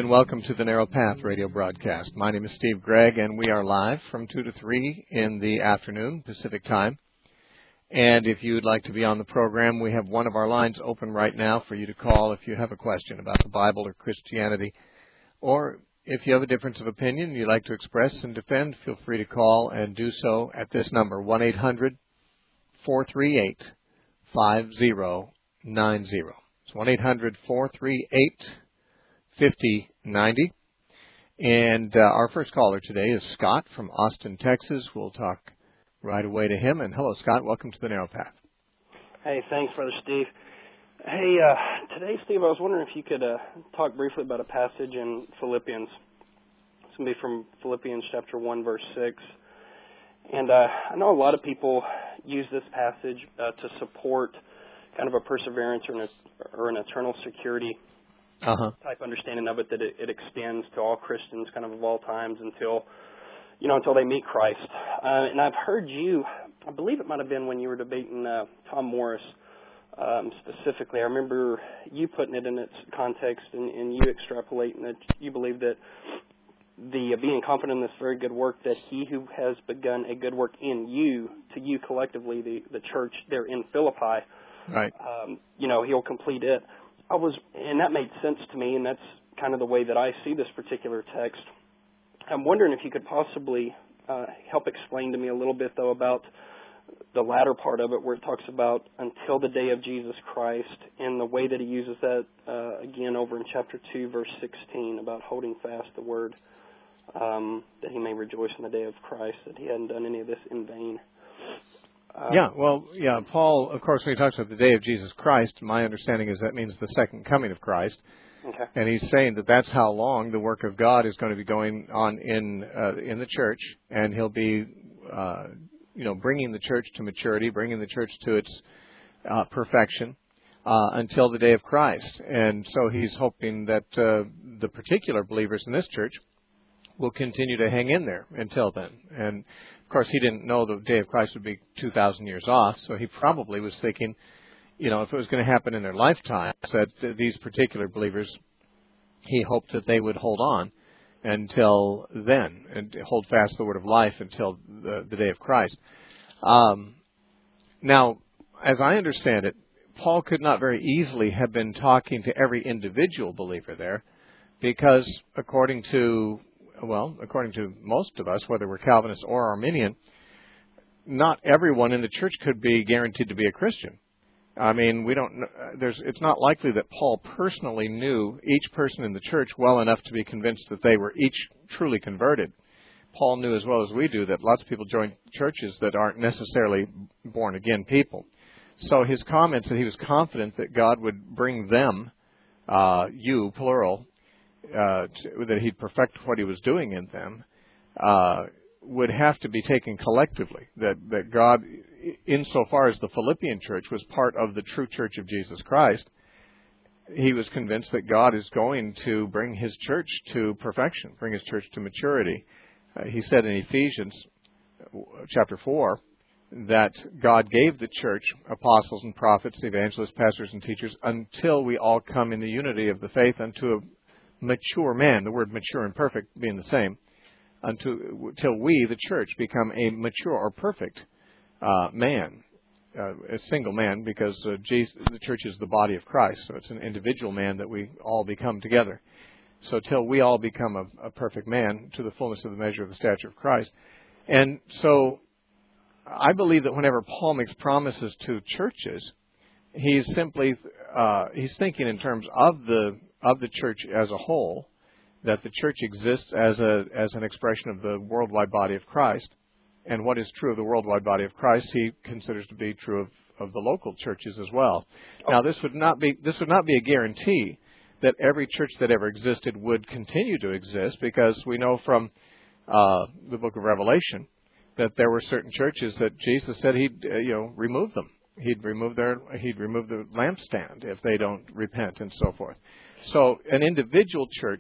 and welcome to the Narrow Path radio broadcast. My name is Steve Gregg, and we are live from 2 to 3 in the afternoon, Pacific time. And if you'd like to be on the program, we have one of our lines open right now for you to call if you have a question about the Bible or Christianity. Or if you have a difference of opinion you'd like to express and defend, feel free to call and do so at this number, 1-800-438-5090. It's 1-800-438-5090. And our first caller today is Scott from Austin, Texas. We'll talk right away to him. And hello, Scott. Welcome to the Narrow Path. Hey, thanks, Brother Steve. Hey, today, Steve, I was wondering if you could talk briefly about a passage in Philippians. It's going to be from Philippians chapter 1, verse 6. And I know a lot of people use this passage to support kind of a perseverance or an eternal security type understanding of it, that it extends to all Christians kind of all times until they meet Christ. And I've heard you, I believe it might have been when you were debating Tom Morris specifically. I remember you putting it in its context and you extrapolating that you believe that the being confident in this very good work, that he who has begun a good work in you, to you collectively, the church there in Philippi, right? He'll complete it. And that made sense to me, and that's kind of the way that I see this particular text. I'm wondering if you could possibly help explain to me a little bit, though, about the latter part of it, where it talks about until the day of Jesus Christ, and the way that he uses that again over in chapter 2, verse 16, about holding fast the word, that he may rejoice in the day of Christ, that he hadn't done any of this in vain. Paul, of course, when he talks about the day of Jesus Christ, my understanding is that means the second coming of Christ. Okay. And he's saying that that's how long the work of God is going to be going on in the church, and he'll be, bringing the church to maturity, bringing the church to its perfection until the day of Christ. And so he's hoping that the particular believers in this church will continue to hang in there until then. And of course, he didn't know the day of Christ would be 2,000 years off, so he probably was thinking, if it was going to happen in their lifetime, that these particular believers, he hoped that they would hold on until then and hold fast the word of life until the day of Christ. Now, as I understand it, Paul could not very easily have been talking to every individual believer there, because according to most of us, whether we're Calvinist or Arminian, not everyone in the church could be guaranteed to be a Christian. I mean, it's not likely that Paul personally knew each person in the church well enough to be convinced that they were each truly converted. Paul knew as well as we do that lots of people join churches that aren't necessarily born-again people. So his comments that he was confident that God would bring them, you, plural, that he'd perfect what he was doing in them, would have to be taken collectively. That God, insofar as the Philippian church was part of the true church of Jesus Christ, he was convinced that God is going to bring his church to perfection, bring his church to maturity. He said in Ephesians chapter 4 that God gave the church apostles and prophets, evangelists, pastors, and teachers until we all come in the unity of the faith unto a mature man, the word mature and perfect being the same, until we, the church, become a mature or perfect man, a single man, because the church is the body of Christ, so it's an individual man that we all become together. So till we all become a perfect man to the fullness of the measure of the stature of Christ. And so I believe that whenever Paul makes promises to churches, he's simply he's thinking in terms of the church as a whole, that the church exists as an expression of the worldwide body of Christ, and what is true of the worldwide body of Christ, he considers to be true of the local churches as well. Now, this would not be a guarantee that every church that ever existed would continue to exist, because we know from the book of Revelation that there were certain churches that Jesus said he'd remove them. He'd remove the lampstand if they don't repent and so forth. So an individual church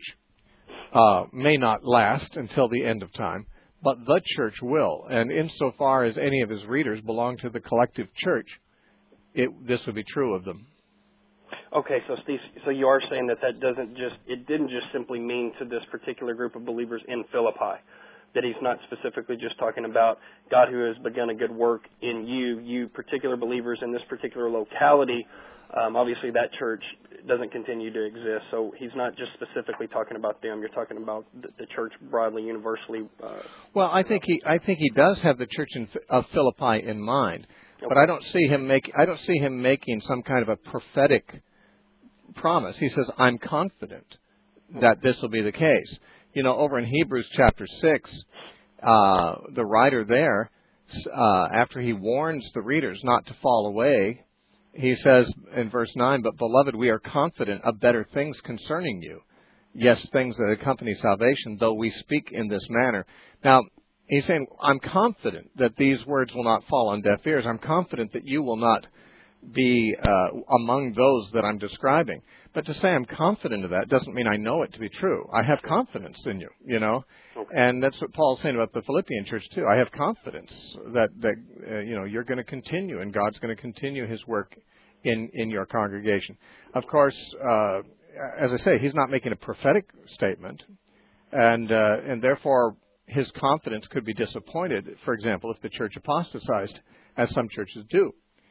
may not last until the end of time, but the church will. And insofar as any of his readers belong to the collective church, this would be true of them. Okay, so Steve, so you are saying that it didn't just simply mean to this particular group of believers in Philippi, that he's not specifically just talking about God who has begun a good work in you particular believers in this particular locality. Obviously, that church doesn't continue to exist, so he's not just specifically talking about them. You're talking about the church broadly, universally. Well, I think he does have the church of Philippi in mind, okay. but I don't see him making some kind of a prophetic promise. He says, "I'm confident that this will be the case." You know, over in Hebrews chapter 6, the writer there, after he warns the readers not to fall away, he says in verse 9, "But beloved, we are confident of better things concerning you. Yes, things that accompany salvation, though we speak in this manner." Now, he's saying, I'm confident that these words will not fall on deaf ears. I'm confident that you will not be among those that I'm describing. But to say I'm confident of that doesn't mean I know it to be true. I have confidence in you, you know. Okay. And that's what Paul's saying about the Philippian church, too. I have confidence that you're going to continue, and God's going to continue his work in your congregation. Of course, as I say, he's not making a prophetic statement, and therefore his confidence could be disappointed, for example, if the church apostatized, as some churches do.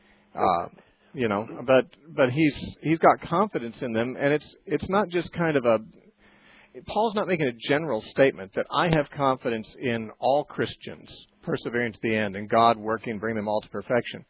But he's got confidence in them, and it's not just kind of Paul's not making a general statement that I have confidence in all Christians persevering to the end and God working, bring them all to perfection.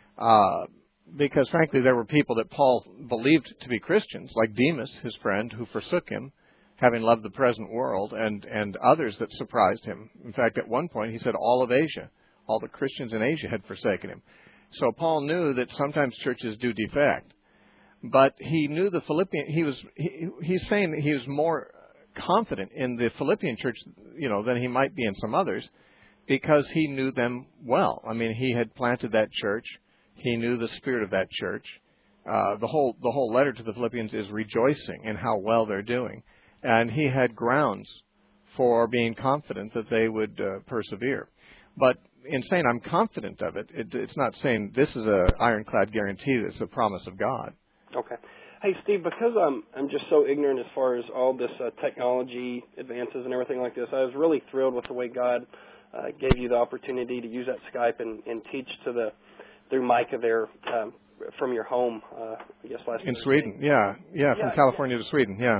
Because frankly, there were people that Paul believed to be Christians, like Demas, his friend, who forsook him, having loved the present world, and others that surprised him. In fact, at one point he said all of Asia, all the Christians in Asia had forsaken him. So Paul knew that sometimes churches do defect, but he knew the Philippian. He's saying he was more confident in the Philippian church, than he might be in some others, because he knew them well. I mean, he had planted that church. He knew the spirit of that church. The whole letter to the Philippians is rejoicing in how well they're doing, and he had grounds for being confident that they would persevere. But in saying I'm confident of it, it's not saying this is an ironclad guarantee that it's a promise of God. Okay. Hey, Steve, because I'm just so ignorant as far as all this technology advances and everything like this, I was really thrilled with the way God gave you the opportunity to use that Skype and teach through Micah there from your home, I guess last in Sweden. Yeah, from California to Sweden, yeah.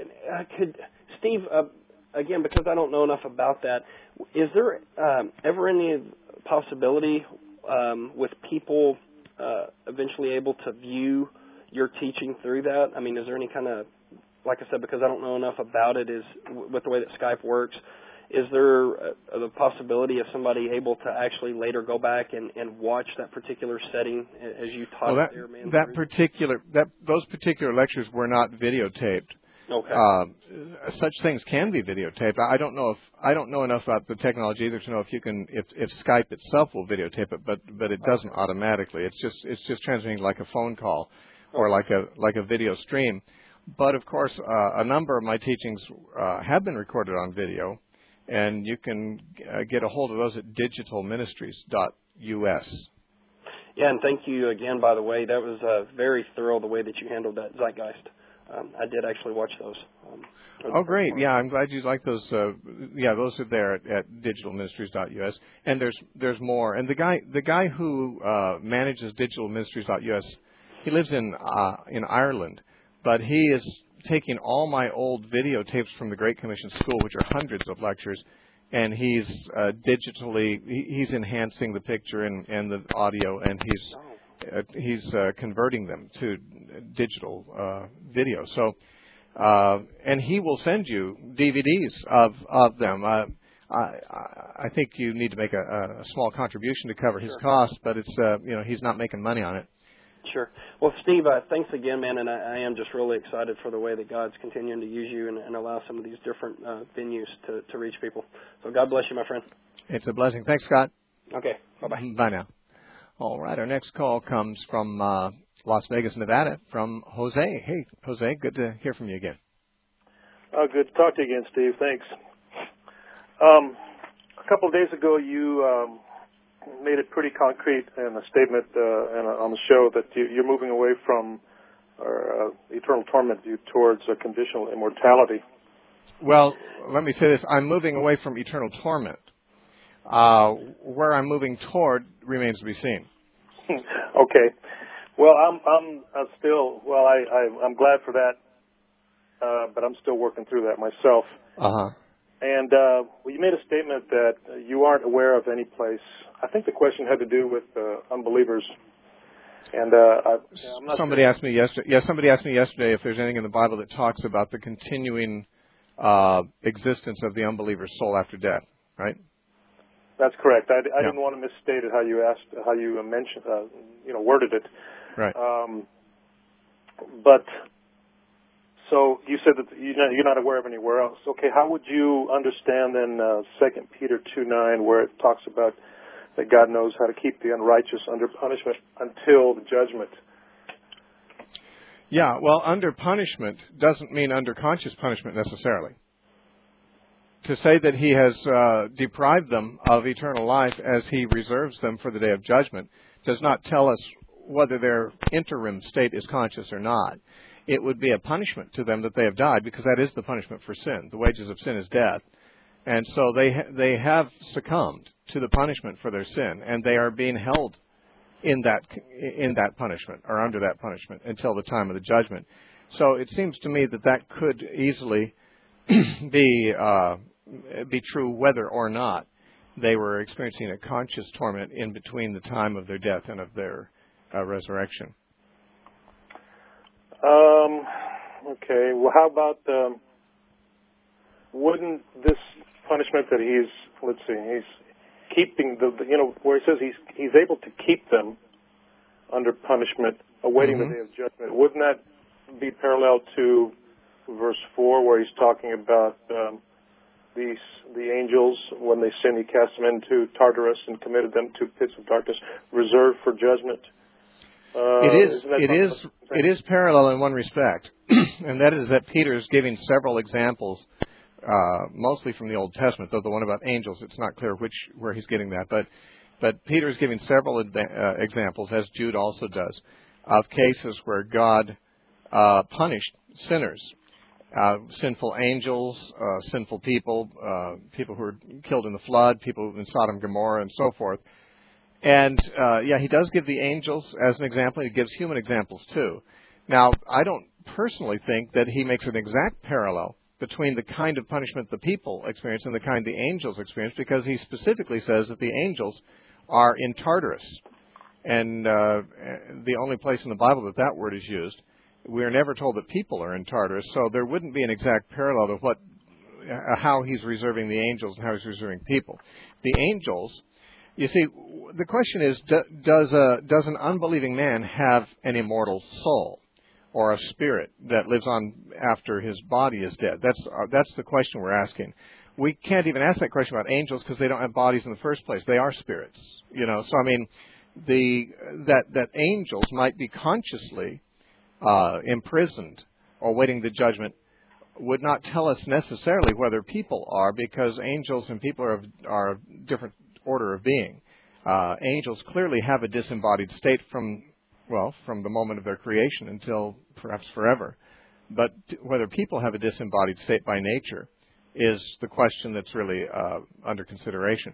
Steve, again, because I don't know enough about that, is there ever any possibility with people eventually able to view your teaching through that? I mean, is there any kind of, like I said, because I don't know enough about it, is with the way that Skype works, is there the possibility of somebody able to actually later go back and watch that particular setting as you taught there, man? Those particular lectures were not videotaped. Okay. Such things can be videotaped. I don't know enough about the technology either to know if Skype itself will videotape it, but it doesn't automatically. It's just transmitting like a phone call or like a video stream. But of course, a number of my teachings have been recorded on video, and you can get a hold of those at digitalministries.us. Yeah, and thank you again, by the way. That was very thorough, the way that you handled that Zeitgeist. I did actually watch those. Oh, great. Yeah, I'm glad you like those. Those are there at digitalministries.us. And there's more. And the guy who manages digitalministries.us, he lives in Ireland, but he is taking all my old videotapes from the Great Commission School, which are hundreds of lectures, and he's he's enhancing the picture and the audio, and he's converting them to digital video. So, and he will send you DVDs of them. I think you need to make a small contribution to cover his costs, but it's he's not making money on it. Sure. Well, Steve, thanks again, man, and I am just really excited for the way that God's continuing to use you and allow some of these different venues to reach people. So God bless you, my friend. It's a blessing. Thanks, Scott. Okay. Bye-bye. Bye now. All right. Our next call comes from Las Vegas, Nevada, from Jose. Hey, Jose, good to hear from you again. Good to talk to you again, Steve. Thanks. A couple of days ago, you made it pretty concrete in a statement on the show that you're moving away from eternal torment view towards conditional immortality? Well, let me say this. I'm moving away from eternal torment. Where I'm moving toward remains to be seen. Okay. Well, I'm still, I'm glad for that, but I'm still working through that myself. Uh-huh. And you made a statement that you aren't aware of any place. I think the question had to do with unbelievers. And I'm not somebody asked me yesterday. Yeah, somebody asked me yesterday if there's anything in the Bible that talks about the continuing existence of the unbeliever's soul after death. Right? That's correct. I didn't want to misstate it how you mentioned, worded it. Right. But so you said that you're not aware of anywhere else. Okay, how would you understand then 2 Peter 2:9, where it talks about that God knows how to keep the unrighteous under punishment until the judgment? Yeah, well, under punishment doesn't mean under conscious punishment necessarily. To say that he has deprived them of eternal life as he reserves them for the day of judgment does not tell us whether their interim state is conscious or not. It would be a punishment to them that they have died, because that is the punishment for sin. The wages of sin is death. And so they have succumbed to the punishment for their sin, and they are being held in that punishment, or under that punishment, until the time of the judgment. So it seems to me that could easily be true whether or not they were experiencing a conscious torment in between the time of their death and of their resurrection. Okay. Well, how about wouldn't this punishment that he's keeping where he says he's able to keep them under punishment, awaiting the day of judgment? Wouldn't that be parallel to verse 4, where he's talking about the angels, when they sin, he cast them into Tartarus and committed them to pits of darkness, reserved for judgment? It is parallel in one respect, and that is that Peter is giving several examples, mostly from the Old Testament, though the one about angels, it's not clear where he's getting that. But Peter is giving several examples, as Jude also does, of cases where God punished sinners, sinful angels, sinful people, people who were killed in the flood, people in Sodom and Gomorrah, and so forth. And, he does give the angels as an example. He gives human examples, too. Now, I don't personally think that he makes an exact parallel between the kind of punishment the people experience and the kind the angels experience, because he specifically says that the angels are in Tartarus. And the only place in the Bible that word is used. We are never told that people are in Tartarus, so there wouldn't be an exact parallel to how he's reserving the angels and how he's reserving people. The angels... You see, the question is, does an unbelieving man have an immortal soul or a spirit that lives on after his body is dead? That's the question we're asking. We can't even ask that question about angels because they don't have bodies in the first place. They are spirits, So I mean, that angels might be consciously imprisoned or waiting the judgment would not tell us necessarily whether people are, because angels and people are of different order of being. Angels clearly have a disembodied state from the moment of their creation until perhaps forever. But whether people have a disembodied state by nature is the question that's really under consideration.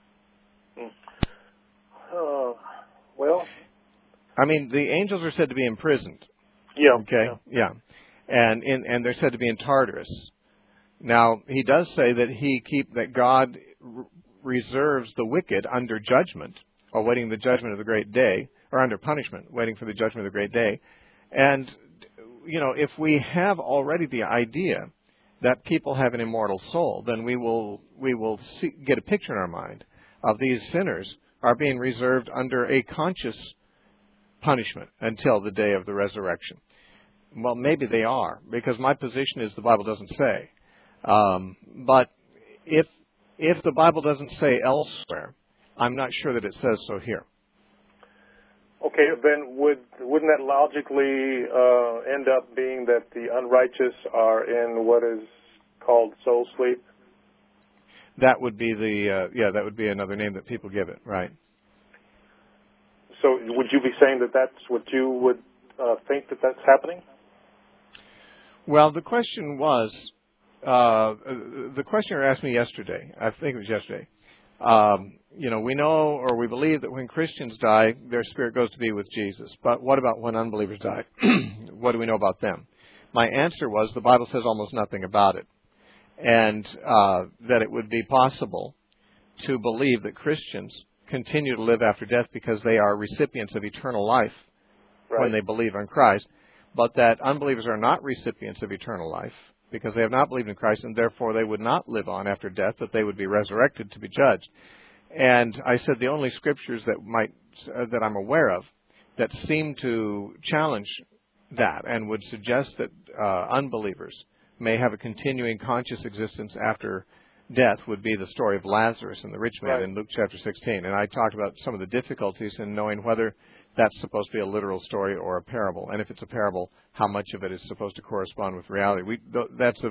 I mean, the angels are said to be imprisoned. Yeah. Okay. Yeah. And they're said to be in Tartarus. Now, he does say that God reserves the wicked under judgment, awaiting the judgment of the great day, or under punishment, waiting for the judgment of the great day. And, if we have already the idea that people have an immortal soul, then we will get a picture in our mind of these sinners are being reserved under a conscious punishment until the day of the resurrection. Well, maybe they are, because my position is the Bible doesn't say. But if the Bible doesn't say elsewhere, I'm not sure that it says so here. Okay, then wouldn't that logically end up being that the unrighteous are in what is called soul sleep? That would be that would be another name that people give it, right? So would you be saying that that's what you would think that that's happening? Well, the question was, the questioner asked me yesterday, I think it was yesterday, we know or we believe that when Christians die, their spirit goes to be with Jesus. But what about when unbelievers die? What do we know about them? My answer was the Bible says almost nothing about it. And that it would be possible to believe that Christians continue to live after death because they are recipients of eternal life when they believe in Christ, but that unbelievers are not recipients of eternal life because they have not believed in Christ, and therefore they would not live on after death, that they would be resurrected to be judged. And I said the only scriptures that I'm aware of that seem to challenge that and would suggest that unbelievers may have a continuing conscious existence after death would be the story of Lazarus and the rich man in Luke chapter 16. And I talked about some of the difficulties in knowing whether that's supposed to be a literal story or a parable. And if it's a parable, how much of it is supposed to correspond with reality. That's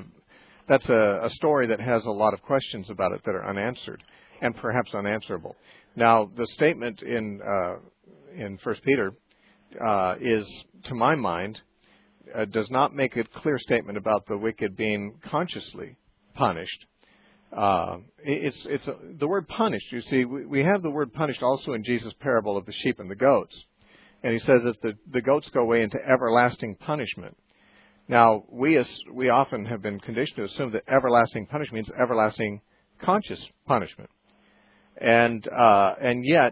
a story that has a lot of questions about it that are unanswered and perhaps unanswerable. Now, the statement in 1 Peter is, to my mind, does not make a clear statement about the wicked being consciously punished. It's the word punished. You see, we have the word punished also in Jesus' parable of the sheep and the goats. And he says that the goats go away into everlasting punishment. Now, we often have been conditioned to assume that everlasting punishment means everlasting conscious punishment. And yet,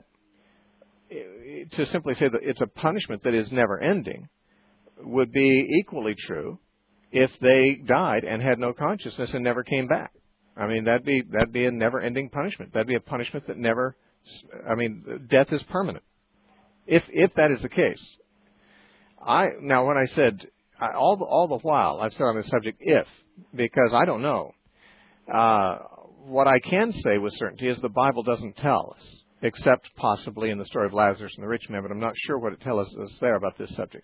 to simply say that it's a punishment that is never ending would be equally true if they died and had no consciousness and never came back. I mean, that'd be a never-ending punishment. That'd be a punishment that never. I mean, death is permanent. If that is the case, now when I said all the while I've said on this subject because I don't know. What I can say with certainty is the Bible doesn't tell us, except possibly in the story of Lazarus and the rich man. But I'm not sure what it tells us there about this subject.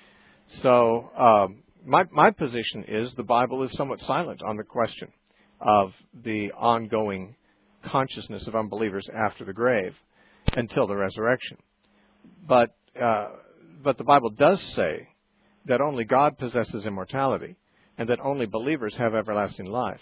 So my position is the Bible is somewhat silent on the question of the ongoing consciousness of unbelievers after the grave until the resurrection. But the Bible does say that only God possesses immortality and that only believers have everlasting life.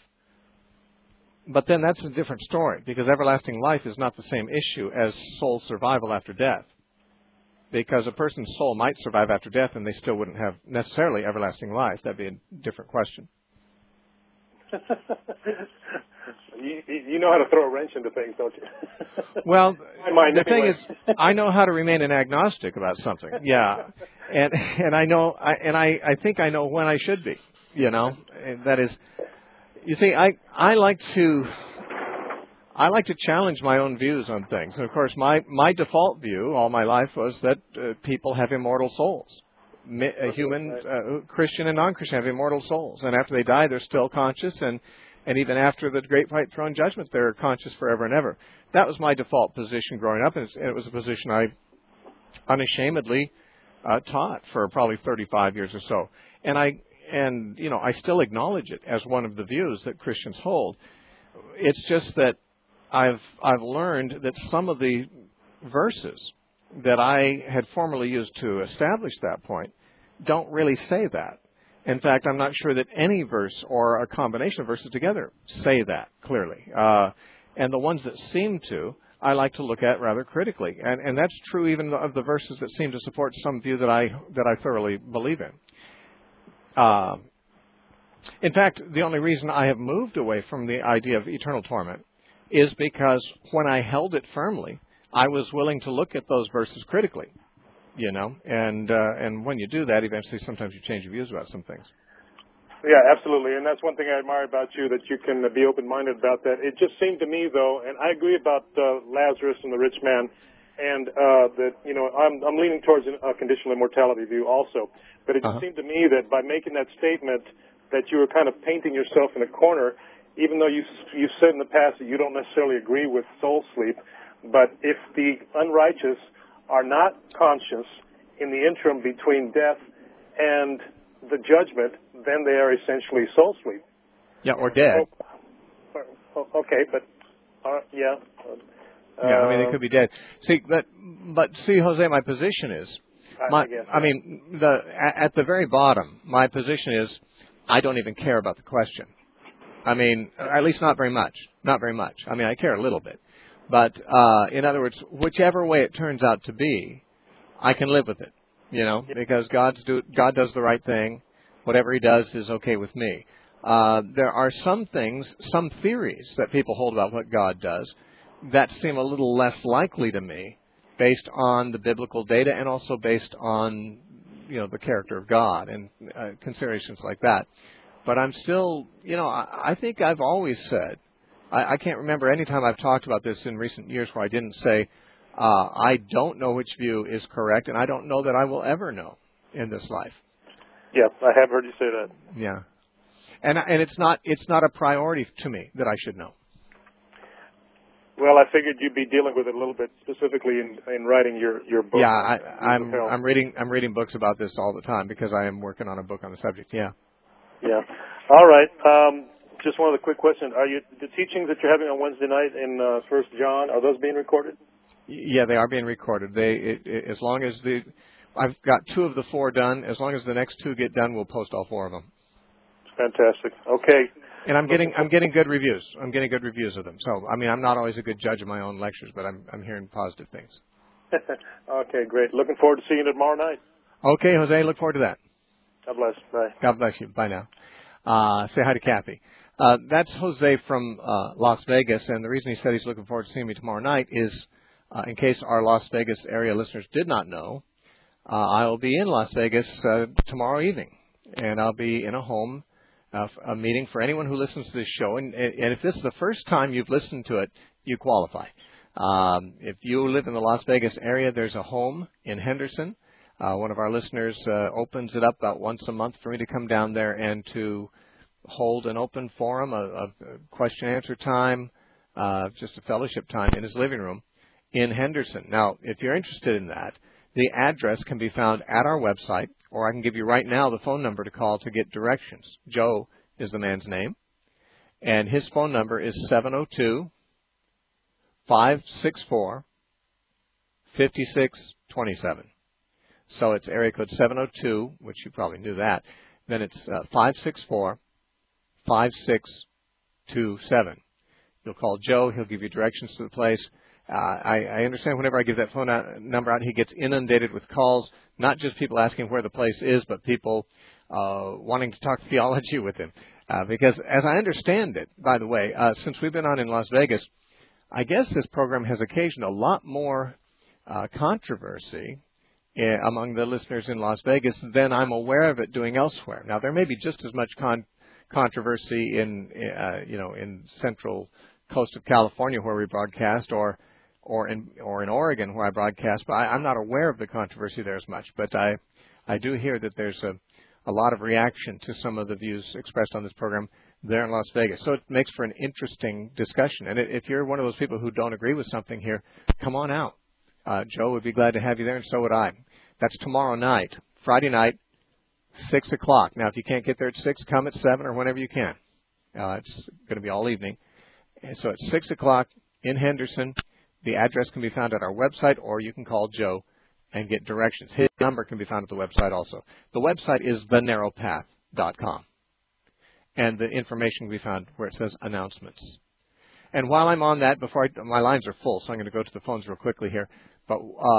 But then that's a different story, because everlasting life is not the same issue as soul survival after death. Because a person's soul might survive after death and they still wouldn't have necessarily everlasting life. That'd be a different question. You know how to throw a wrench into things, don't you? Well, the thing is, I know how to remain an agnostic about something. Yeah, and I think I know when I should be. And that is, you see, I like to challenge my own views on things. And of course, my default view all my life was that people have immortal souls. Christian and non-Christian have immortal souls, and after they die, they're still conscious, and even after the great white throne judgment, they're conscious forever and ever. That was my default position growing up, and it was a position I unashamedly taught for probably 35 years or so. And I still acknowledge it as one of the views that Christians hold. It's just that I've learned that some of the verses that I had formerly used to establish that point don't really say that. In fact, I'm not sure that any verse or a combination of verses together say that clearly. And the ones that seem to, I like to look at rather critically. And that's true even of the verses that seem to support some view that I thoroughly believe in. In fact, the only reason I have moved away from the idea of eternal torment is because when I held it firmly, I was willing to look at those verses critically. And when you do that, eventually sometimes you change your views about some things. Yeah, absolutely. And that's one thing I admire about you, that you can be open-minded about that. It just seemed to me, though, and I agree about Lazarus and the rich man, and that, I'm leaning towards a conditional immortality view also. But it just seemed to me that by making that statement that you were kind of painting yourself in a corner, even though you've said in the past that you don't necessarily agree with soul sleep, but if the unrighteous are not conscious in the interim between death and the judgment, then they are essentially soul sleep. Yeah, or dead. Okay, but yeah, I mean, they could be dead. See, but see, Jose, my position is I guess. I mean, at the very bottom, my position is I don't even care about the question. I mean, at least not very much. Not very much. I mean, I care a little bit. But in other words, whichever way it turns out to be, I can live with it, because God does the right thing. Whatever he does is okay with me. There are some things, some theories that people hold about what God does that seem a little less likely to me based on the biblical data and also based on, the character of God and considerations like that. But I'm still, I think I've always said, I can't remember any time I've talked about this in recent years where I didn't say, I don't know which view is correct, and I don't know that I will ever know in this life. Yeah, I have heard you say that. Yeah. And it's not a priority to me that I should know. Well, I figured you'd be dealing with it a little bit specifically in writing your book. Yeah, I'm reading books about this all the time because I am working on a book on the subject. Yeah. Yeah. All right. Just one other quick question: the teachings that you're having on Wednesday night in 1 John, are those being recorded? Yeah, they are being recorded. As long as I've got 2 of the 4 done. As long as the next 2 get done, we'll post all 4 of them. Fantastic. Okay. And I'm getting good reviews. I'm getting good reviews of them. So I mean, I'm not always a good judge of my own lectures, but I'm hearing positive things. Okay, great. Looking forward to seeing you tomorrow night. Okay, Jose. Look forward to that. God bless. Bye. God bless you. Bye now. Say hi to Kathy. That's Jose from Las Vegas, and the reason he said he's looking forward to seeing me tomorrow night is, in case our Las Vegas area listeners did not know, I will be in Las Vegas tomorrow evening, and I'll be in a home, a meeting for anyone who listens to this show, and if this is the first time you've listened to it, you qualify. If you live in the Las Vegas area, there's a home in Henderson. One of our listeners opens it up about once a month for me to come down there and to hold an open forum, a question-answer time, just a fellowship time in his living room in Henderson. Now, if you're interested in that, the address can be found at our website, or I can give you right now the phone number to call to get directions. Joe is the man's name, and his phone number is 702-564-5627. So it's area code 702, which you probably knew that. Then it's 564-5627. You'll call Joe. He'll give you directions to the place. I understand whenever I give that phone number out, he gets inundated with calls, not just people asking where the place is, but people wanting to talk theology with him. Because as I understand it, by the way, since we've been on in Las Vegas, I guess this program has occasioned a lot more controversy among the listeners in Las Vegas than I'm aware of it doing elsewhere. Now, there may be just as much controversy in central coast of California where we broadcast, or in Oregon where I broadcast, but I'm not aware of the controversy there as much. But I do hear that there's a lot of reaction to some of the views expressed on this program there in Las Vegas. So it makes for an interesting discussion. And if you're one of those people who don't agree with something here, come on out. Joe would be glad to have you there, and so would I. That's tomorrow night, Friday night, 6 o'clock. Now, if you can't get there at 6, come at 7 or whenever you can. It's going to be all evening. And so it's 6 o'clock in Henderson. The address can be found at our website, or you can call Joe and get directions. His number can be found at the website also. The website is thenarrowpath.com. And the information can be found where it says announcements. And while I'm on that, my lines are full, so I'm going to go to the phones real quickly here. But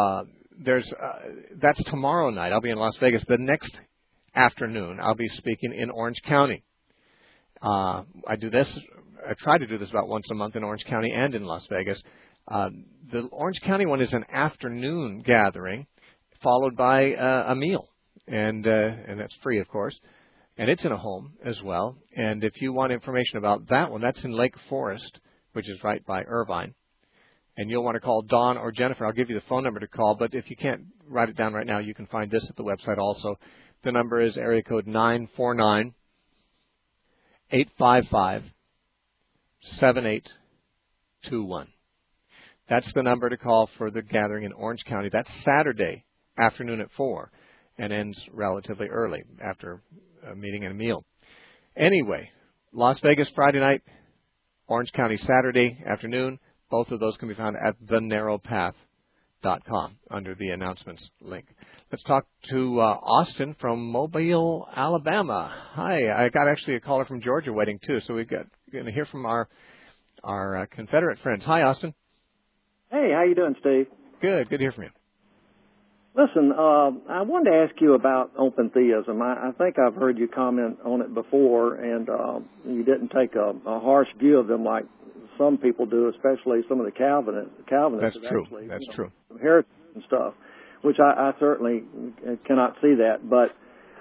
that's tomorrow night. I'll be in Las Vegas. The next afternoon, I'll be speaking in Orange County. I try to do this about once a month in Orange County and in Las Vegas. The Orange County one is an afternoon gathering, followed by a meal, and that's free, of course. And it's in a home as well. And if you want information about that one, that's in Lake Forest, which is right by Irvine. And you'll want to call Dawn or Jennifer. I'll give you the phone number to call, but if you can't write it down right now, you can find this at the website also. The number is area code 949-855-7821. That's the number to call for the gathering in Orange County. That's Saturday afternoon at 4 and ends relatively early after a meeting and a meal. Anyway, Las Vegas Friday night, Orange County Saturday afternoon. Both of those can be found at thenarrowpath.com. www.ccc.com under the announcements link. Let's talk to Austin from Mobile, Alabama. Hi, I got actually a caller from Georgia waiting too, so we're going to hear from our Confederate friends. Hi, Austin. Hey, how you doing, Steve? Good to hear from you. Listen, I wanted to ask you about open theism. I think I've heard you comment on it before, and you didn't take a harsh view of them like some people do, especially some of the Calvinists. That's true. That's true. Heretics and stuff, which I certainly cannot see that. But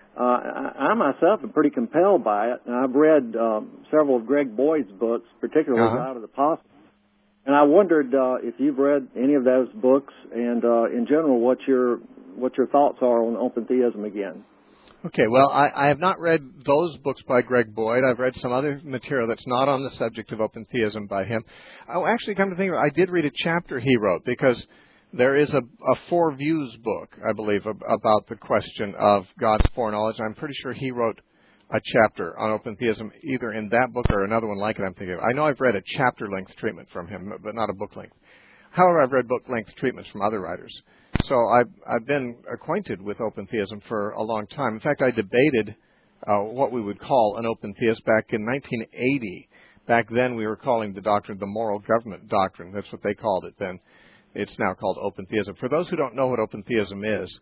I myself am pretty compelled by it, and I've read several of Greg Boyd's books, particularly Out of the Apostles. And I wondered if you've read any of those books, and in general, what your thoughts are on open theism again. Okay, well, I have not read those books by Greg Boyd. I've read some other material that's not on the subject of open theism by him. Oh, actually, come to think of it, I did read a chapter he wrote, because there is a Four Views book, I believe, about the question of God's foreknowledge. I'm pretty sure he wrote a chapter on open theism, either in that book or another one like it, I'm thinking of. I know I've read a chapter-length treatment from him, but not a book-length. However, I've read book-length treatments from other writers. So I've been acquainted with open theism for a long time. In fact, I debated what we would call an open theist back in 1980. Back then, we were calling the doctrine the moral government doctrine. That's what they called it then. It's now called open theism. For those who don't know what open theism is,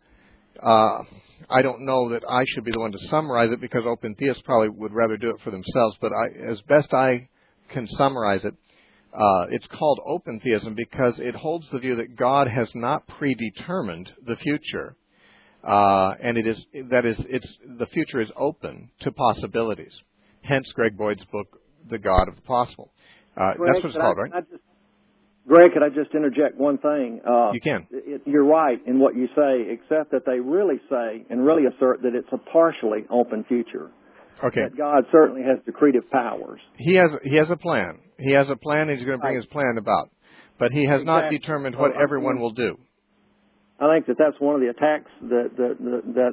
I don't know that I should be the one to summarize it, because open theists probably would rather do it for themselves. But as best I can summarize it, it's called open theism because it holds the view that God has not predetermined the future, and the future is open to possibilities. Hence, Greg Boyd's book, The God of the Possible. That's what it's called, right? Greg, could I just interject one thing? You can. You're right in what you say, except that they really say and really assert that it's a partially open future. Okay. That God certainly has decretive powers. He has a plan. He has a plan, and he's going to bring his plan about. But he has not determined what everyone will do. I think that's one of the attacks that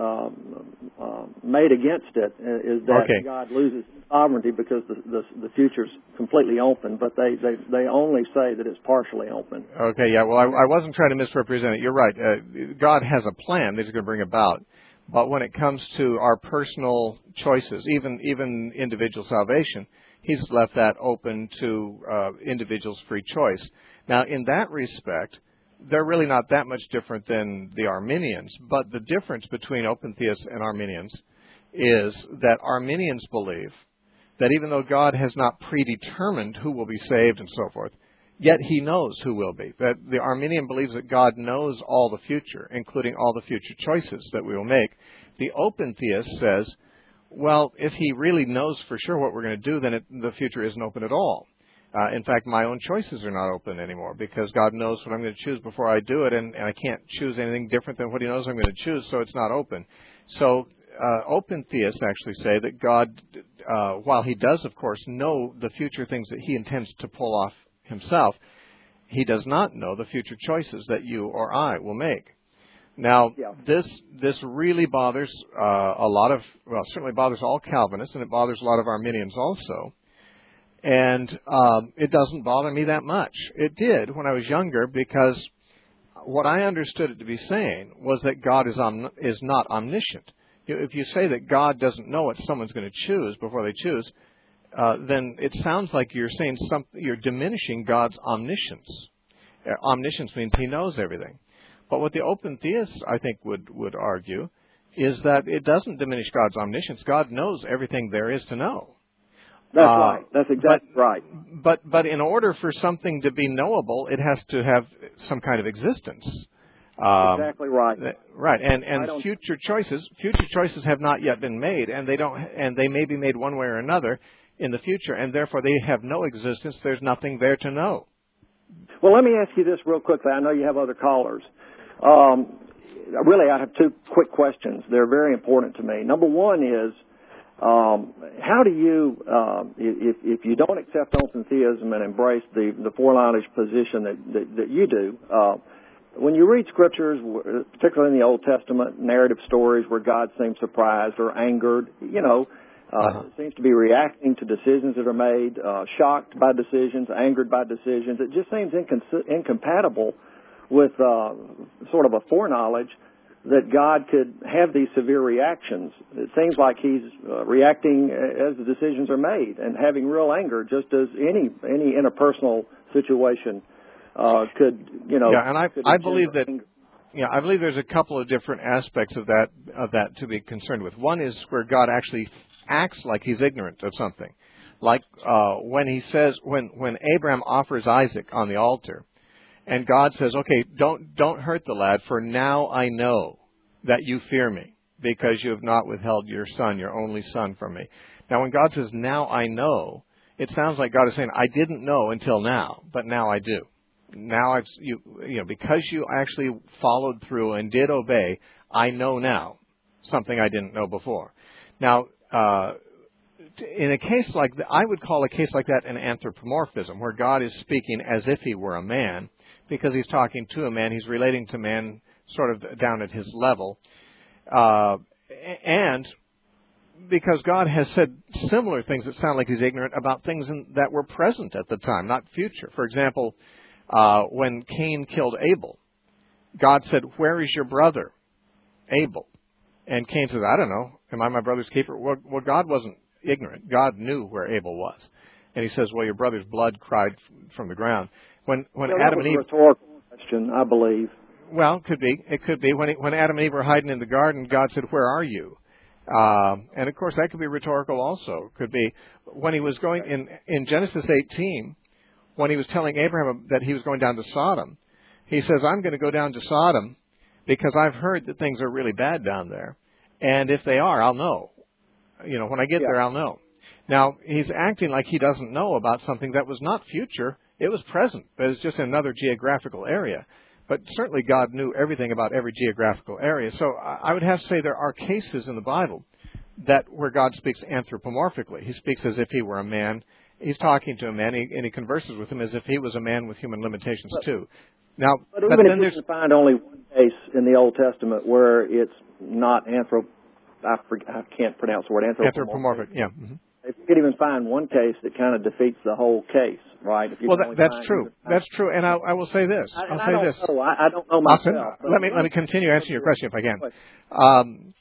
is made against it, is that God loses sovereignty because the future's completely open, but they only say that it's partially open. Okay, yeah. Well, I wasn't trying to misrepresent it. You're right. God has a plan that he's going to bring about. But when it comes to our personal choices, even individual salvation, he's left that open to individuals' free choice. Now, in that respect, they're really not that much different than the Arminians. But the difference between open theists and Arminians is that Arminians believe that even though God has not predetermined who will be saved and so forth, yet he knows who will be. That the Arminian believes that God knows all the future, including all the future choices that we will make. The open theist says, well, if he really knows for sure what we're going to do, then the future isn't open at all. In fact, my own choices are not open anymore because God knows what I'm going to choose before I do it, and I can't choose anything different than what he knows I'm going to choose, so it's not open. So open theists actually say that God, while he does, of course, know the future things that he intends to pull off himself, he does not know the future choices that you or I will make. Now, this really bothers certainly bothers all Calvinists, and it bothers a lot of Arminians also. And it doesn't bother me that much. It did when I was younger, because what I understood it to be saying was that God is not omniscient. If you say that God doesn't know what someone's going to choose before they choose, then it sounds like you're saying you're diminishing God's omniscience. Omniscience means he knows everything. But what the open theists, I think, would argue is that it doesn't diminish God's omniscience. God knows everything there is to know. That's right. That's exactly right. But in order for something to be knowable, it has to have some kind of existence. Exactly right. Right, and future choices have not yet been made, and they may be made one way or another in the future, and therefore they have no existence. There's nothing there to know. Well, let me ask you this real quickly. I know you have other callers. Really, I have two quick questions. They're very important to me. Number one is, how do you, if you don't accept open theism and embrace the foreknowledge position that you do, when you read scriptures, particularly in the Old Testament, narrative stories where God seems surprised or angered, seems to be reacting to decisions that are made, shocked by decisions, angered by decisions, it just seems incompatible with sort of a foreknowledge that God could have these severe reactions. It seems like he's reacting as the decisions are made and having real anger, just as any interpersonal situation could, Yeah, and I believe that. Yeah, I believe there's a couple of different aspects of that to be concerned with. One is where God actually acts like he's ignorant of something, like when he says when Abraham offers Isaac on the altar, and God says, "Okay, don't hurt the lad, for now I know that you fear me, because you have not withheld your son, your only son, from me." Now, when God says, "Now I know," it sounds like God is saying, "I didn't know until now, but now I do." Now it's because you actually followed through and did obey, I know now something I didn't know before. Now, in a case like that, I would call a case like that an anthropomorphism, where God is speaking as if he were a man, because he's talking to a man, he's relating to man sort of down at his level, and because God has said similar things that sound like he's ignorant about things that were present at the time, not future. For example, when Cain killed Abel, God said, "Where is your brother, Abel?" And Cain says, "I don't know. Am I my brother's keeper?" Well, God wasn't ignorant. God knew where Abel was. And he says, "Well, your brother's blood cried from the ground." When Adam and Eve... That was a rhetorical question, I believe. Well, it could be. When Adam and Eve were hiding in the garden, God said, "Where are you?" And, of course, that could be rhetorical also. Could be when he was going in Genesis 18... when he was telling Abraham that he was going down to Sodom, he says, "I'm going to go down to Sodom because I've heard that things are really bad down there. And if they are, I'll know. When I get there, I'll know." Now, he's acting like he doesn't know about something that was not future. It was present, but it's just in another geographical area. But certainly God knew everything about every geographical area. So I would have to say there are cases in the Bible where God speaks anthropomorphically. He speaks as if he were a man. He's talking to a man, and he converses with him as if he was a man with human limitations too. Now, but even if you can find only one case in the Old Testament where it's not I can't pronounce the word anthropomorphic. Yeah. Mm-hmm. If you could even find one case that kind of defeats the whole case, right? Well, that's true. That's true. And I will say this. I don't know myself. Let me continue answering your question if I can.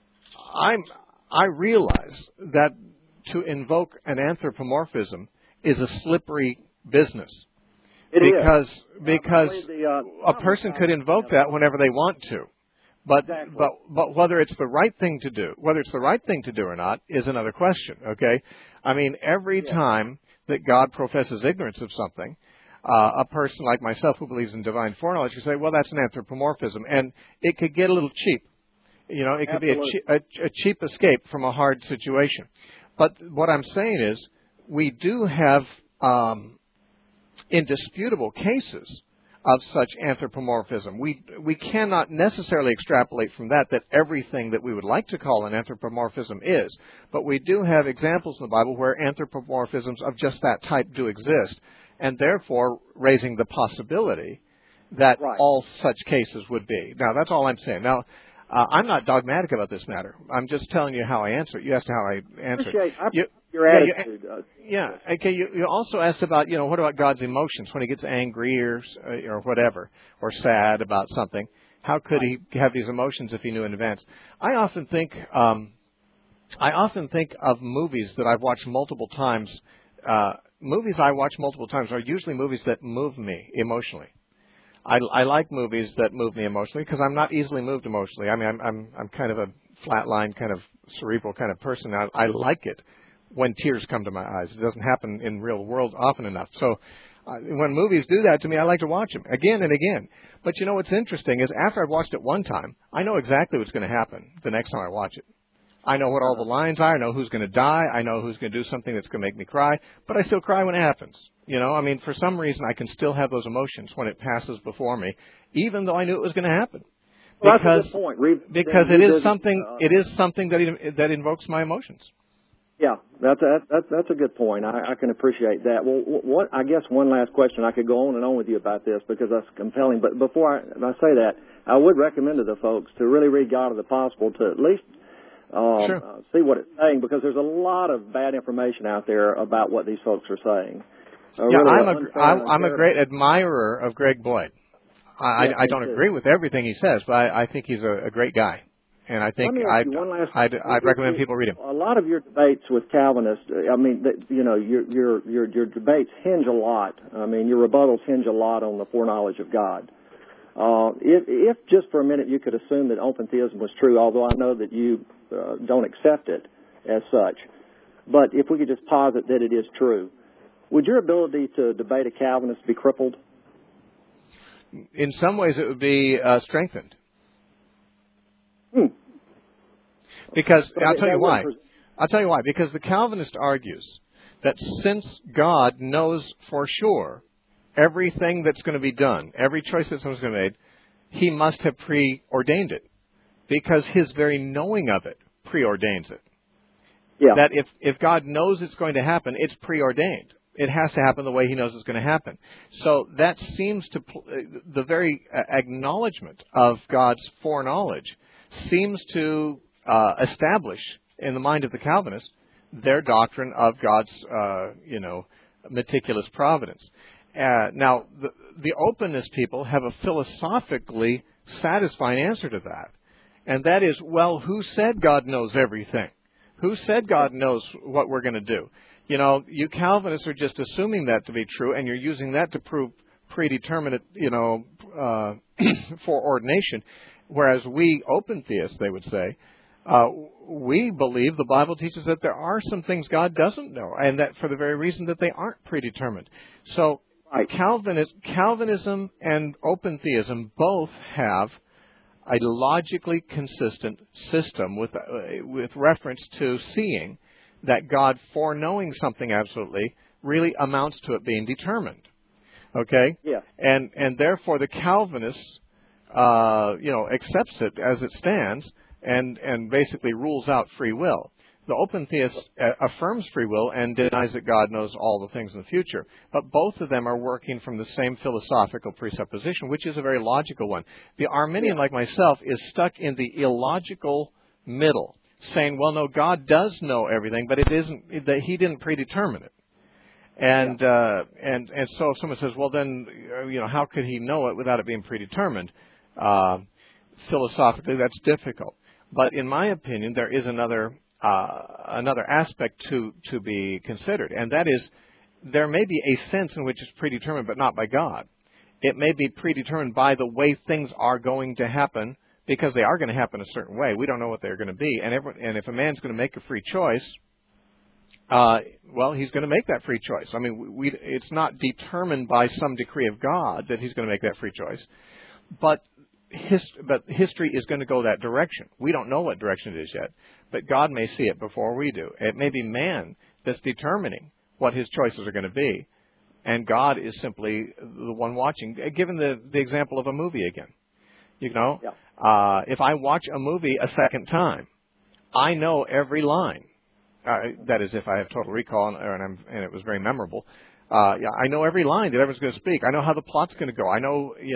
I realize that to invoke an anthropomorphism is a slippery business. Because a person could invoke that whenever they want to. But whether it's the right thing to do, or not, is another question. Okay, I mean, every time that God professes ignorance of something, a person like myself who believes in divine foreknowledge could say, "Well, that's an anthropomorphism," and it could get a little cheap. It could be a cheap escape from a hard situation. But what I'm saying is, we do have indisputable cases of such anthropomorphism. We cannot necessarily extrapolate from that everything that we would like to call an anthropomorphism is, but we do have examples in the Bible where anthropomorphisms of just that type do exist, and therefore raising the possibility that all such cases would be. Now, that's all I'm saying. Now, I'm not dogmatic about this matter. I'm just telling you how I answer it. You asked how I answer it. Your attitude. Okay. You also asked about, what about God's emotions when he gets angry or whatever, or sad about something? How could he have these emotions if he knew in advance? I often think of movies that I've watched multiple times. Movies I watch multiple times are usually movies that move me emotionally. I like movies that move me emotionally because I'm not easily moved emotionally. I mean, I'm kind of a flatline, kind of cerebral kind of person. I like it when tears come to my eyes. It doesn't happen in real world often enough. So when movies do that to me, I like to watch them again and again. But what's interesting is after I've watched it one time, I know exactly what's going to happen the next time I watch it. I know what all the lines are. I know who's going to die. I know who's going to do something that's going to make me cry. But I still cry when it happens. I mean, for some reason, I can still have those emotions when it passes before me, even though I knew it was going to happen. Well, that's a good point. Because it is something that invokes my emotions. Yeah, that's a good point. I can appreciate that. Well, I guess one last question. I could go on and on with you about this because that's compelling. But before I say that, I would recommend to the folks to really read God of the Possible, to at least see what it's saying, because there's a lot of bad information out there about what these folks are saying. I'm a great admirer of Greg Boyd. I don't agree with everything he says, but I think he's a great guy. And I think I'd recommend people read him. A lot of your debates with Calvinists, I mean, your debates hinge a lot. I mean, your rebuttals hinge a lot on the foreknowledge of God. If just for a minute you could assume that open theism was true, although I know that you don't accept it as such, but if we could just posit that it is true, would your ability to debate a Calvinist be crippled? In some ways, it would be strengthened. Because I'll tell you why. Because the Calvinist argues that since God knows for sure everything that's going to be done, every choice that someone's going to make, he must have preordained it. Because his very knowing of it preordains it. Yeah. That if God knows it's going to happen, it's preordained. It has to happen the way he knows it's going to happen. So that seems to, the very acknowledgement of God's foreknowledge seems to establish in the mind of the Calvinists their doctrine of God's, meticulous providence. Now, the openness people have a philosophically satisfying answer to that. And that is, well, who said God knows everything? Who said God knows what we're going to do? You know, you Calvinists are just assuming that to be true, and you're using that to prove predeterminate, foreordination. Whereas we open theists, they would say, we believe the Bible teaches that there are some things God doesn't know, and that for the very reason that they aren't predetermined. So Calvinism and open theism both have a logically consistent system with reference to seeing that God foreknowing something absolutely really amounts to it being determined. Okay? Yeah. And therefore the Calvinist accepts it as it stands and basically rules out free will. The open theist affirms free will and denies that God knows all the things in the future. But both of them are working from the same philosophical presupposition, which is a very logical one. The Arminian, like myself, is stuck in the illogical middle, saying, well, no, God does know everything, but it isn't that he didn't predetermine it. And so if someone says, well, then, how could he know it without it being predetermined? Philosophically, that's difficult. But in my opinion, there is another aspect to be considered, and that is there may be a sense in which it's predetermined, but not by God. It may be predetermined by the way things are going to happen, because they are going to happen a certain way. We don't know what they're going to be, and if a man's going to make a free choice, well, he's going to make that free choice. I mean, it's not determined by some decree of God that he's going to make that free choice, but history is going to go that direction. We don't know what direction it is yet, but God may see it before we do. It may be man that's determining what his choices are going to be, and God is simply the one watching. Given the example of a movie again, if I watch a movie a second time, I know every line. That is, if I have total recall and it was very memorable. I know every line that everyone's going to speak. I know how the plot's going to go. I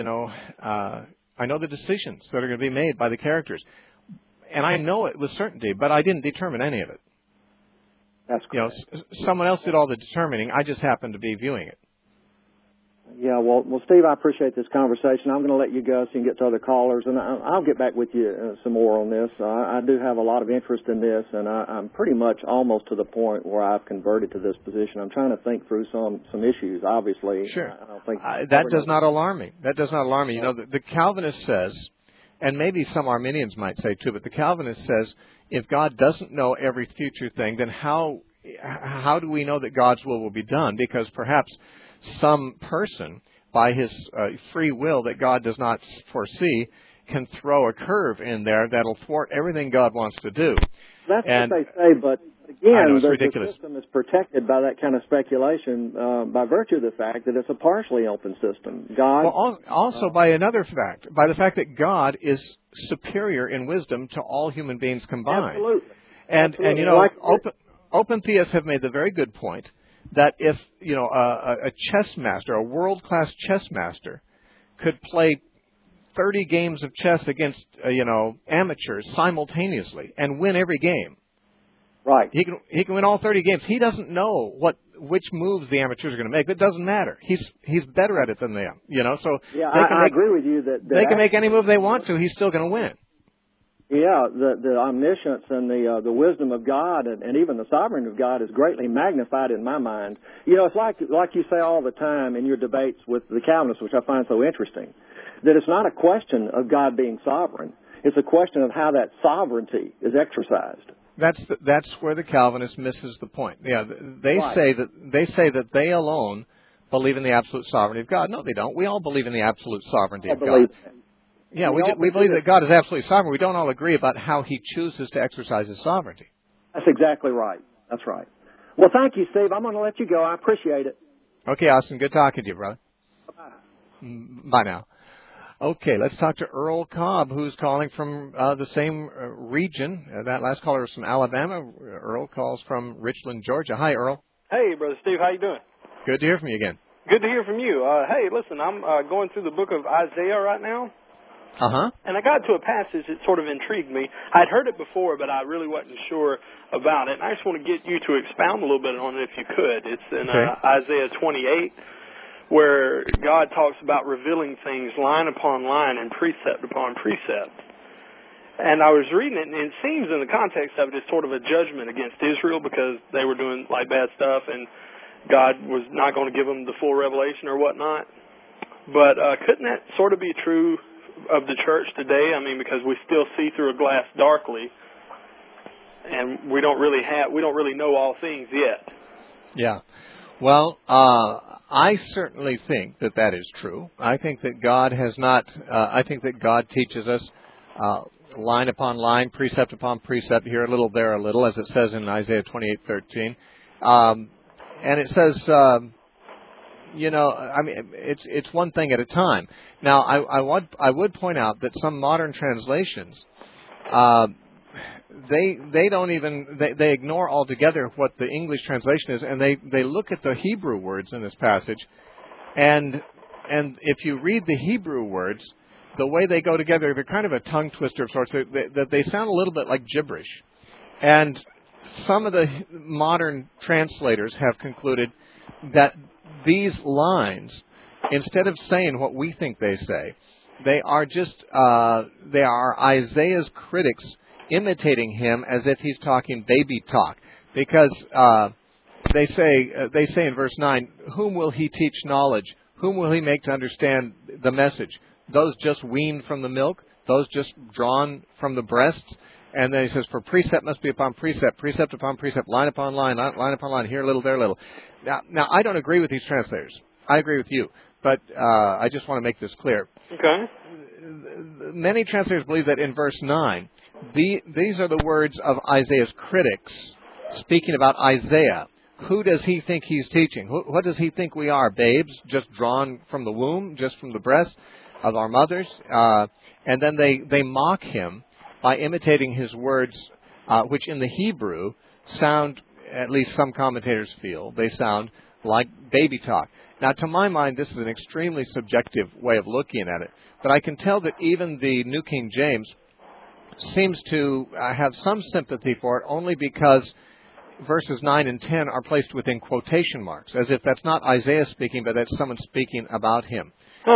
know the decisions that are going to be made by the characters. And I know it with certainty, but I didn't determine any of it. That's correct. Someone else did all the determining. I just happened to be viewing it. Yeah, well, Steve, I appreciate this conversation. I'm going to let you go so you can get to other callers, and I'll get back with you some more on this. I do have a lot of interest in this, and I'm pretty much almost to the point where I've converted to this position. I'm trying to think through some issues, obviously. Sure. I don't think that does not alarm me. That does not alarm me. The Calvinist says, and maybe some Arminians might say too, but the Calvinist says, if God doesn't know every future thing, then how do we know that God's will be done? Because perhaps some person, by his free will that God does not foresee, can throw a curve in there that'll thwart everything God wants to do. That's what they say, but again, the system is protected by that kind of speculation by virtue of the fact that it's a partially open system. Also by another fact, by the fact that God is superior in wisdom to all human beings combined. Absolutely. And open theists have made the very good point that if a chess master, a world-class chess master, could play 30 games of chess against amateurs simultaneously and win every game, Right. He can win all 30 games. He doesn't know which moves the amateurs are going to make. It doesn't matter. He's better at it than they are. So yeah, I agree with you that they can make any move they want to. He's still going to win. Yeah, the omniscience and the wisdom of God and even the sovereignty of God is greatly magnified in my mind. It's like you say all the time in your debates with the Calvinists, which I find so interesting, that it's not a question of God being sovereign. It's a question of how that sovereignty is exercised. That's where the Calvinist misses the point. Yeah, they say that they alone believe in the absolute sovereignty of God. No, they don't. We all believe in the absolute sovereignty of God. Yeah, we believe that God is absolutely sovereign. We don't all agree about how He chooses to exercise His sovereignty. That's exactly right. That's right. Well, thank you, Steve. I'm going to let you go. I appreciate it. Okay, Austin. Good talking to you, brother. Bye. Bye now. Okay, let's talk to Earl Cobb, who's calling from the same region. That last caller was from Alabama. Earl calls from Richland, Georgia. Hi, Earl. Hey, Brother Steve. How you doing? Good to hear from you again. Good to hear from you. Hey, listen, I'm going through the book of Isaiah right now. Uh-huh. And I got to a passage that sort of intrigued me. I'd heard it before, but I really wasn't sure about it. And I just want to get you to expound a little bit on it if you could. It's in Isaiah 28, where God talks about revealing things line upon line and precept upon precept. And I was reading it, and it seems in the context of it, it's sort of a judgment against Israel because they were doing like bad stuff, and God was not going to give them the full revelation or whatnot. But couldn't that sort of be true of the church today? I mean, because we still see through a glass darkly, and we don't really know all things yet. Yeah. Well, I certainly think that is true. I think that God has not. I think that God teaches us line upon line, precept upon precept, here a little, there a little, as it says in Isaiah 28:13, and it says. I mean, it's one thing at a time. Now, I would point out that some modern translations, they don't even they ignore altogether what the English translation is, and they look at the Hebrew words in this passage, and if you read the Hebrew words, the way they go together, they're kind of a tongue twister of sorts. They sound a little bit like gibberish, and some of the modern translators have concluded that these lines, instead of saying what we think they say, they are Isaiah's critics imitating him as if he's talking baby talk. Because they say in verse 9, whom will he teach knowledge? Whom will he make to understand the message? Those just weaned from the milk? Those just drawn from the breasts? And then he says, for precept must be upon precept, precept upon precept, line upon line, line upon line, here a little, there a little. Now, I don't agree with these translators. I agree with you. But I just want to make this clear. Okay. Many translators believe that in verse 9, these are the words of Isaiah's critics speaking about Isaiah. Who does he think he's teaching? What does he think we are? Babes, just drawn from the womb, just from the breast of our mothers? And then they mock him by imitating his words, which in the Hebrew sound, at least some commentators feel, they sound like baby talk. Now, to my mind, this is an extremely subjective way of looking at it, but I can tell that even the New King James seems to have some sympathy for it, only because verses 9 and 10 are placed within quotation marks, as if that's not Isaiah speaking, but that's someone speaking about him.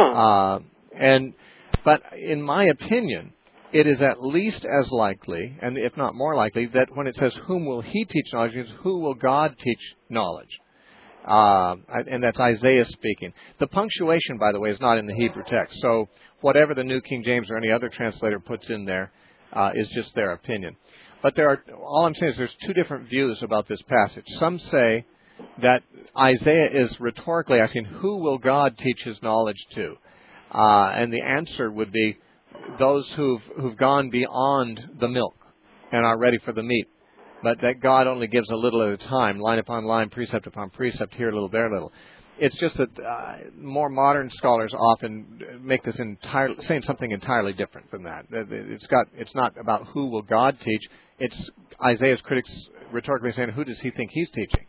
But in my opinion, it is at least as likely, and if not more likely, that when it says, whom will he teach knowledge, it means who will God teach knowledge? And that's Isaiah speaking. The punctuation, by the way, is not in the Hebrew text. So whatever the New King James or any other translator puts in there is just their opinion. But all I'm saying is there's two different views about this passage. Some say that Isaiah is rhetorically asking, who will God teach his knowledge to? And the answer would be those who've gone beyond the milk and are ready for the meat, but that God only gives a little at a time, line upon line, precept upon precept, here a little, there a little. It's just that more modern scholars often make this saying something entirely different than that. It's not about who will God teach. It's Isaiah's critics rhetorically saying, who does he think he's teaching?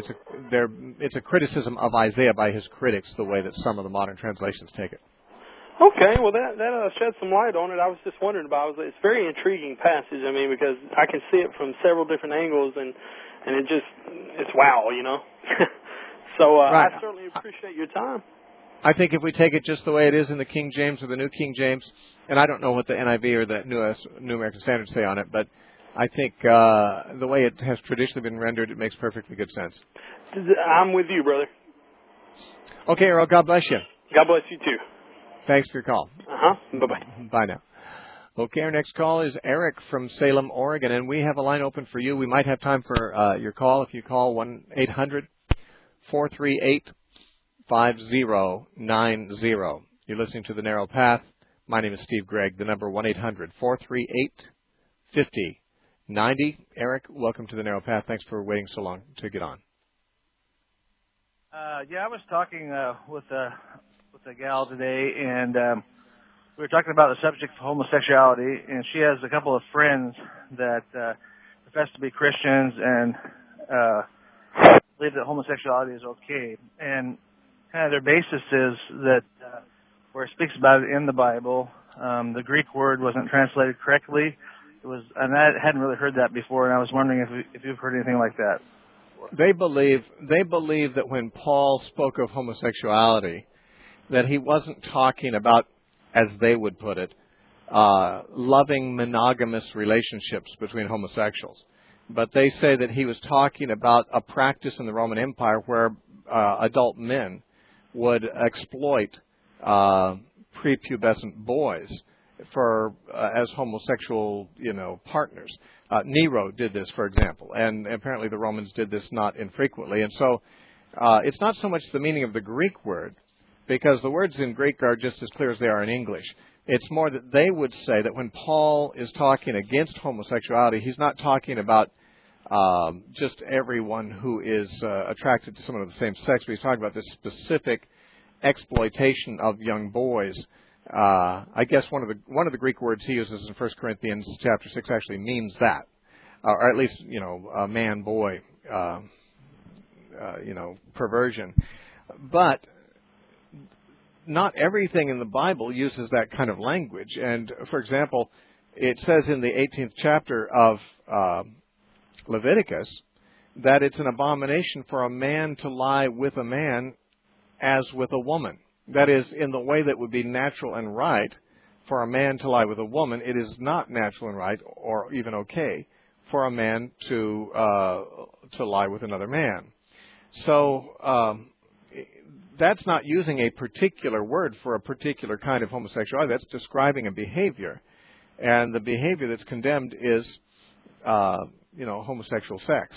It's a criticism of Isaiah by his critics, the way that some of the modern translations take it. Okay, well that shed some light on it. I was just wondering about it. It's a very intriguing passage. I mean, because I can see it from several different angles, and it's wow, you know. So right. I certainly appreciate your time. I think if we take it just the way it is in the King James or the New King James, and I don't know what the NIV or the New American Standard say on it, but I think the way it has traditionally been rendered, it makes perfectly good sense. I'm with you, brother. Okay, Earl, God bless you. God bless you, too. Thanks for your call. Bye-bye. Bye now. Okay, our next call is Eric from Salem, Oregon, and we have a line open for you. We might have time for your call if you call 1-800-438-5090. You're listening to The Narrow Path. My name is Steve Gregg. The number 1-800-438-5090. Eric, welcome to The Narrow Path. Thanks for waiting so long to get on. I was talking with a gal today, and we were talking about the subject of homosexuality, and she has a couple of friends that profess to be Christians and believe that homosexuality is okay. And kind of their basis is that where it speaks about it in the Bible, the Greek word wasn't translated correctly. And I hadn't really heard that before, and I was wondering if you've heard anything like that. They believe that when Paul spoke of homosexuality, that he wasn't talking about, as they would put it, loving monogamous relationships between homosexuals. But they say that he was talking about a practice in the Roman Empire where adult men would exploit prepubescent boys for as homosexual, partners. Nero did this, for example, and apparently the Romans did this not infrequently. And so it's not so much the meaning of the Greek word, because the words in Greek are just as clear as they are in English. It's more that they would say that when Paul is talking against homosexuality, he's not talking about just everyone who is attracted to someone of the same sex, but he's talking about this specific exploitation of young boys. I guess one of the Greek words he uses in 1 Corinthians chapter 6 actually means that, or at least man-boy, perversion. But not everything in the Bible uses that kind of language. And, for example, it says in the 18th chapter of Leviticus that it's an abomination for a man to lie with a man as with a woman. That is, in the way that would be natural and right for a man to lie with a woman, it is not natural and right or even okay for a man to lie with another man. So that's not using a particular word for a particular kind of homosexuality. That's describing a behavior. And the behavior that's condemned is, homosexual sex.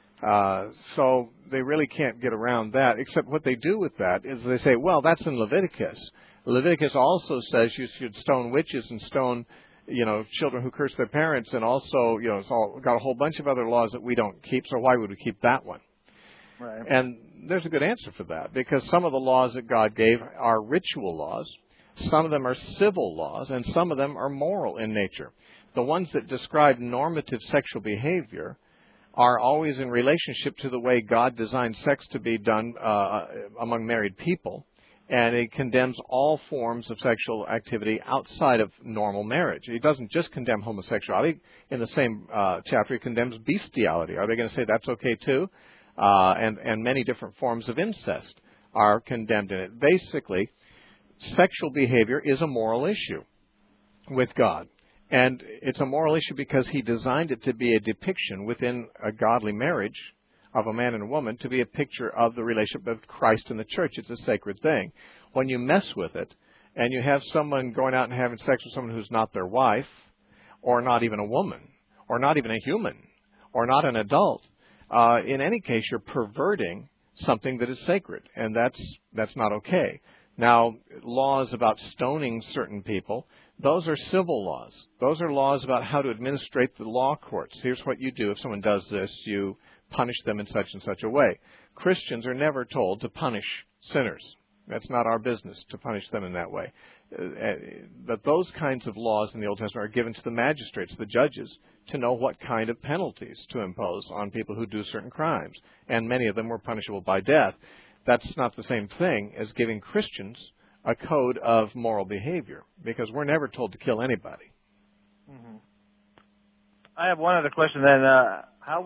So they really can't get around that, except what they do with that is they say, well, that's in Leviticus. Leviticus also says you should stone witches and stone, children who curse their parents, and also, it's all got a whole bunch of other laws that we don't keep, so why would we keep that one? Right. And there's a good answer for that, because some of the laws that God gave are ritual laws, some of them are civil laws, and some of them are moral in nature. The ones that describe normative sexual behavior are always in relationship to the way God designed sex to be done among married people, and it condemns all forms of sexual activity outside of normal marriage. It doesn't just condemn homosexuality. In the same chapter, it condemns bestiality. Are they going to say that's okay too? And many different forms of incest are condemned in it. Basically, sexual behavior is a moral issue with God. And it's a moral issue because he designed it to be a depiction within a godly marriage of a man and a woman, to be a picture of the relationship of Christ and the church. It's a sacred thing. When you mess with it and you have someone going out and having sex with someone who's not their wife, or not even a woman, or not even a human, or not an adult, in any case, you're perverting something that is sacred, and that's not okay. Now, laws about stoning certain people, those are civil laws. Those are laws about how to administrate the law courts. Here's what you do if someone does this. You punish them in such and such a way. Christians are never told to punish sinners. That's not our business to punish them in that way. But those kinds of laws in the Old Testament are given to the magistrates, the judges, to know what kind of penalties to impose on people who do certain crimes. And many of them were punishable by death. That's not the same thing as giving Christians a code of moral behavior, because we're never told to kill anybody. Mm-hmm. I have one other question then. How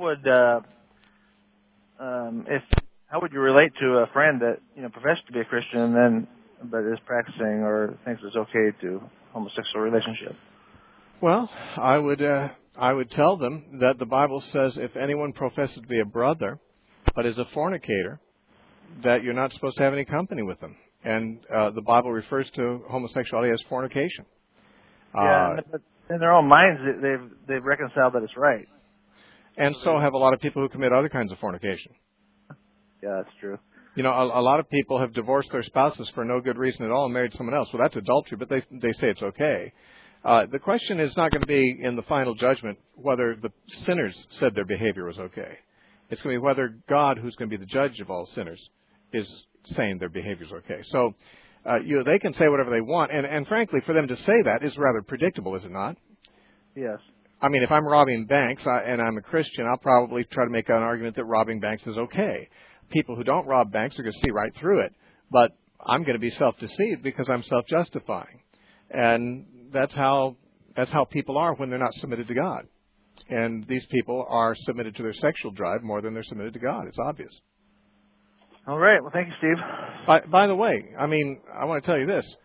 would you relate to a friend that professed to be a Christian and then but is practicing or thinks it's okay to homosexual relationship? Well, I would tell them that the Bible says if anyone professes to be a brother but is a fornicator, that you're not supposed to have any company with them. And the Bible refers to homosexuality as fornication. Yeah, but in their own minds, they've reconciled that it's right. And so have a lot of people who commit other kinds of fornication. Yeah, that's true. A lot of people have divorced their spouses for no good reason at all and married someone else. Well, that's adultery, but they say it's okay. The question is not going to be in the final judgment whether the sinners said their behavior was okay. It's going to be whether God, who's going to be the judge of all sinners, is saying their behavior is okay. So they can say whatever they want, and frankly, for them to say that is rather predictable, is it not? Yes. I mean, if I'm robbing banks and I'm a Christian, I'll probably try to make an argument that robbing banks is okay. People who don't rob banks are going to see right through it, but I'm going to be self-deceived because I'm self-justifying, and that's how people are when they're not submitted to God. And these people are submitted to their sexual drive more than they're submitted to God. It's obvious. All right. Well, thank you, Steve. By the way, I want to tell you this.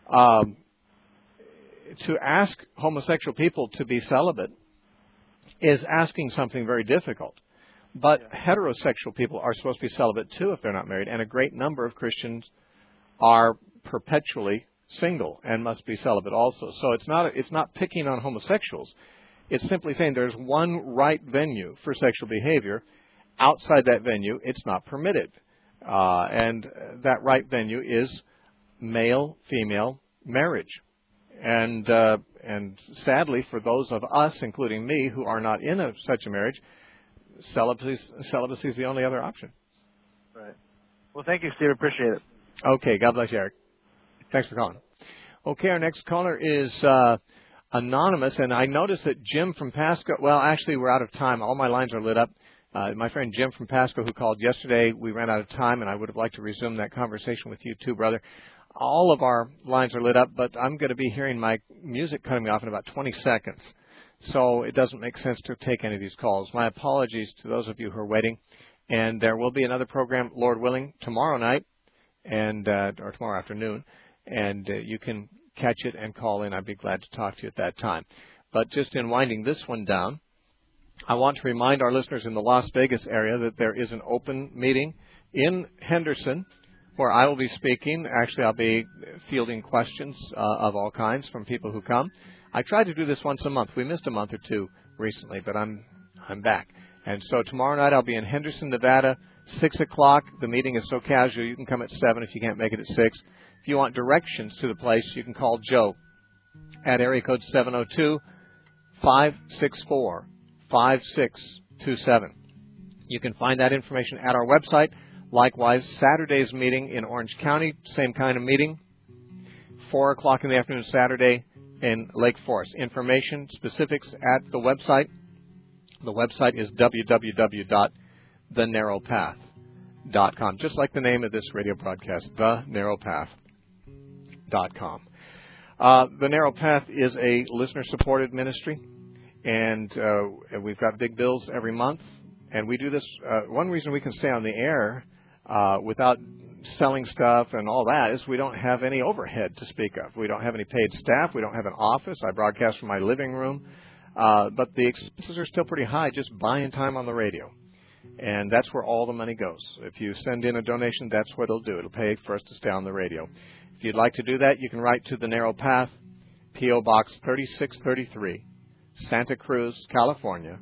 To ask homosexual people to be celibate is asking something very difficult. But heterosexual people are supposed to be celibate too if they're not married, and a great number of Christians are perpetually single and must be celibate also. So it's not picking on homosexuals. It's simply saying there's one right venue for sexual behavior. Outside that venue, it's not permitted. And that right venue is male-female marriage. And sadly, for those of us, including me, who are not in such a marriage, celibacy is the only other option. Right. Well, thank you, Steve. Appreciate it. Okay. God bless you, Eric. Thanks for calling. Okay, our next caller is anonymous, and I noticed that Jim from Pasco. Well, actually, we're out of time. All my lines are lit up. My friend Jim from Pasco, who called yesterday, we ran out of time, and I would have liked to resume that conversation with you too, brother. All of our lines are lit up, but I'm going to be hearing my music cutting me off in about 20 seconds. So it doesn't make sense to take any of these calls. My apologies to those of you who are waiting. And there will be another program, Lord willing, tomorrow night or tomorrow afternoon. And you can catch it and call in. I'd be glad to talk to you at that time. But just in winding this one down, I want to remind our listeners in the Las Vegas area that there is an open meeting in Henderson where I will be speaking. Actually, I'll be fielding questions of all kinds from people who come. I try to do this once a month. We missed a month or two recently, but I'm back. And so tomorrow night I'll be in Henderson, Nevada, 6 o'clock. The meeting is so casual, you can come at 7 if you can't make it at 6. If you want directions to the place, you can call Joe at area code 702-564-5627. You can find that information at our website. Likewise, Saturday's meeting in Orange County, same kind of meeting, 4 o'clock in the afternoon Saturday in Lake Forest. Information, specifics at the website. The website is www.thenarrowpath.com, just like the name of this radio broadcast, thenarrowpath.com. The Narrow Path is a listener-supported ministry, and we've got big bills every month. And we do this, one reason we can stay on the air without selling stuff and all that is we don't have any overhead to speak of. We don't have any paid staff. We don't have an office. I broadcast from my living room. But the expenses are still pretty high just buying time on the radio. And that's where all the money goes. If you send in a donation, that's what it'll do. It'll pay for us to stay on the radio. If you'd like to do that, you can write to The Narrow Path, P.O. Box 3633, Santa Cruz, California,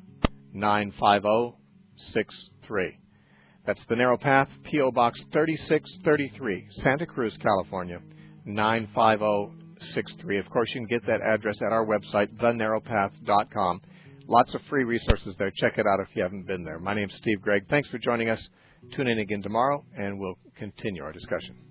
95063. That's The Narrow Path, P.O. Box 3633, Santa Cruz, California, 95063. Of course, you can get that address at our website, thenarrowpath.com. Lots of free resources there. Check it out if you haven't been there. My name's Steve Gregg. Thanks for joining us. Tune in again tomorrow, and we'll continue our discussion.